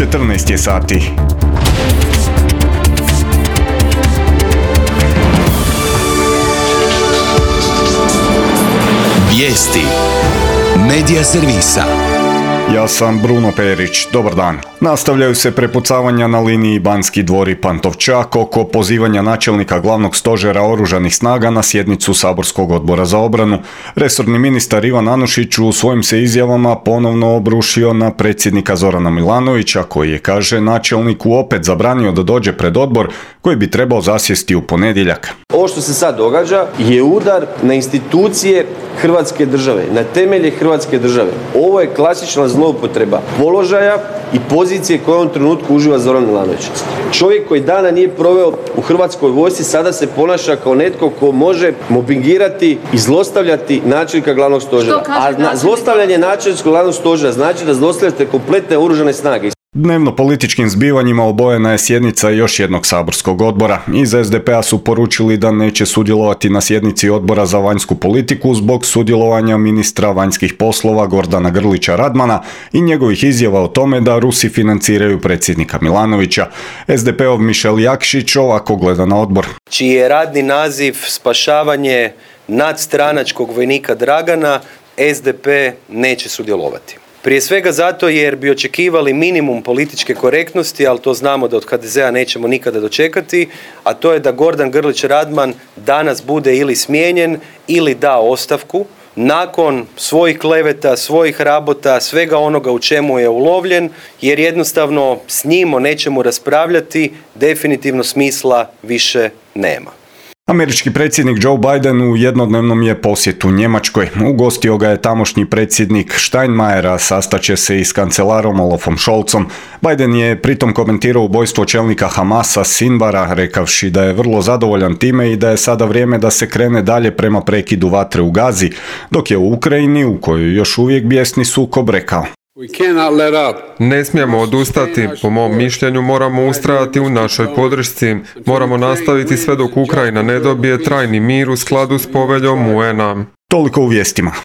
14 je sati. Vijesti Medija servisa. Ja sam Bruno Perić, dobar dan. Nastavljaju se prepucavanja na liniji Banski dvor i Pantovčak oko pozivanja načelnika glavnog stožera oružanih snaga na sjednicu saborskog odbora za obranu. Resorni ministar Ivan Anušić u svojim se izjavama ponovno obrušio na predsjednika Zorana Milanovića, koji je, kaže, načelniku opet zabranio da dođe pred odbor koji bi trebao zasjesti u ponedjeljak. Ovo što se sad događa je udar na institucije Hrvatske države, na temelje Hrvatske države. Ovo je klasična zloupotreba položaja i pozicije koje u ovom trenutku uživa Zoran Milanović. Čovjek koji dana nije proveo u Hrvatskoj vojsci sada se ponaša kao netko ko može mobingirati i zlostavljati načelnika glavnog stožera. A zlostavljanje načelnika glavnog stožera znači da zlostavljate kompletne oružane snage. Dnevno političkim zbivanjima obojena je sjednica još jednog saborskog odbora. Iz SDP-a su poručili da neće sudjelovati na sjednici odbora za vanjsku politiku zbog sudjelovanja ministra vanjskih poslova Gordana Grlića Radmana i njegovih izjava o tome da Rusi financiraju predsjednika Milanovića. SDP-ov Mišel Jakšić ovako gleda na odbor. Čiji je radni naziv spašavanje nadstranačkog vojnika Dragana, SDP neće sudjelovati. Prije svega zato jer bi očekivali minimum političke korektnosti, ali to znamo da od HDZ-a nećemo nikada dočekati, a to je da Gordan Grlić Radman danas bude ili smijenjen ili da ostavku nakon svojih kleveta, svojih rabota, svega onoga u čemu je ulovljen, jer jednostavno s njim o nečemu raspravljati definitivno smisla više nema. Američki predsjednik Joe Biden u jednodnevnom je posjetu Njemačkoj. Ugostio ga je tamošnji predsjednik Steinmeier, a sastaće se i s kancelarom Olafom Scholzom. Biden je pritom komentirao ubojstvo čelnika Hamasa Sinvara, rekavši da je vrlo zadovoljan time i da je sada vrijeme da se krene dalje prema prekidu vatre u Gazi, dok je u Ukrajini, u kojoj još uvijek bijesni sukob, rekao: Ne smijemo odustati, po mom mišljenju moramo ustrajati u našoj podršci, moramo nastaviti sve dok Ukrajina ne dobije trajni mir u skladu s poveljom UN-a. Toliko u vijestima.